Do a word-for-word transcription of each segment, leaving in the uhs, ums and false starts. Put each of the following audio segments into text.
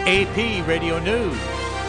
A P Radio News.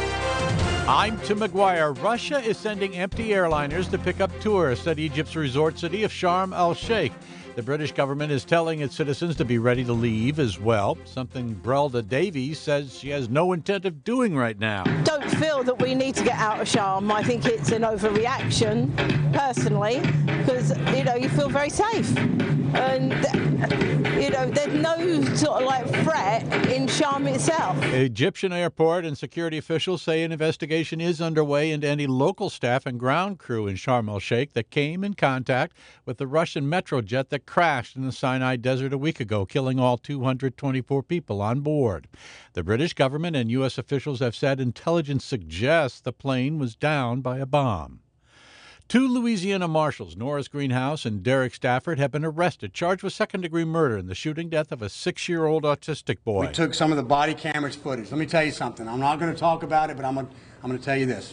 I'm Tim McGuire. Russia is sending empty airliners to pick up tourists at Egypt's resort city of Sharm el-Sheikh. The British government is telling its citizens to be ready to leave as well, something Brelda Davies says she has no intent of doing right now. Don't feel that we need to get out of Sharm. I think it's an overreaction, personally, because, you know, you feel very safe. And, you know, there's no sort of like threat in Sharm itself. Egyptian airport and security officials say an investigation is underway into any local staff and ground crew in Sharm el-Sheikh that came in contact with the Russian Metrojet that crashed in the Sinai Desert a week ago, killing all two hundred twenty-four people on board. The British government and U S officials have said intelligence suggests the plane was downed by a bomb. Two Louisiana marshals, Norris Greenhouse and Derek Stafford, have been arrested, charged with second-degree murder in the shooting death of a six-year-old autistic boy. We took some of the body cameras footage. Let me tell you something. I'm not going to talk about it, but I'm going I'm going to tell you this.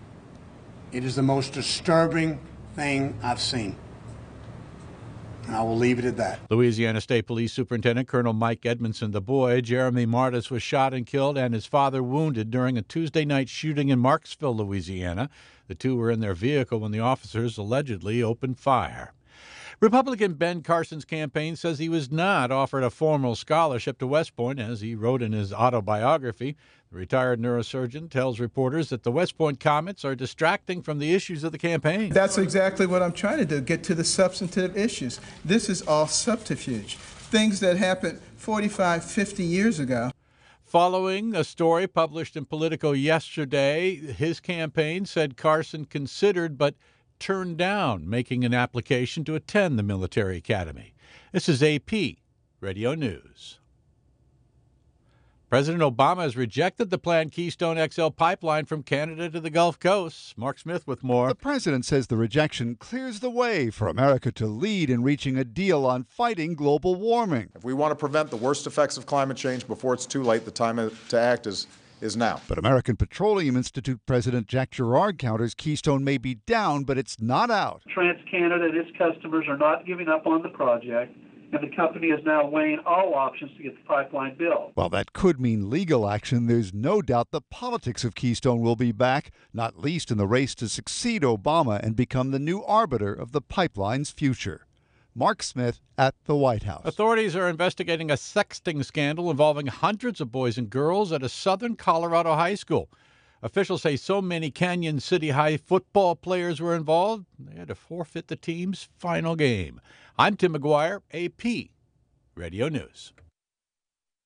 It is the most disturbing thing I've seen. And I will leave it at that. Louisiana State Police Superintendent Colonel Mike Edmondson, the boy, Jeremy Martis, was shot and killed and his father wounded during a Tuesday night shooting in Marksville, Louisiana. The two were in their vehicle when the officers allegedly opened fire. Republican Ben Carson's campaign says he was not offered a formal scholarship to West Point, as he wrote in his autobiography. The retired neurosurgeon tells reporters that the West Point comments are distracting from the issues of the campaign. That's exactly what I'm trying to do, get to the substantive issues. This is all subterfuge, things that happened forty-five, fifty years ago. Following a story published in Politico yesterday, his campaign said Carson considered but turned down making an application to attend the military academy. This is A P Radio News. President Obama has rejected the planned Keystone X L pipeline from Canada to the Gulf Coast. Mark Smith with more. The president says the rejection clears the way for America to lead in reaching a deal on fighting global warming. If we want to prevent the worst effects of climate change before it's too late, the time to act is is now. But American Petroleum Institute President Jack Gerard counters Keystone may be down, but it's not out. TransCanada and its customers are not giving up on the project, and the company is now weighing all options to get the pipeline built. While that could mean legal action, there's no doubt the politics of Keystone will be back, not least in the race to succeed Obama and become the new arbiter of the pipeline's future. Mark Smith at the White House. Authorities are investigating a sexting scandal involving hundreds of boys and girls at a southern Colorado high school. Officials say so many Canyon City High football players were involved, they had to forfeit the team's final game. I'm Tim McGuire, A P Radio News.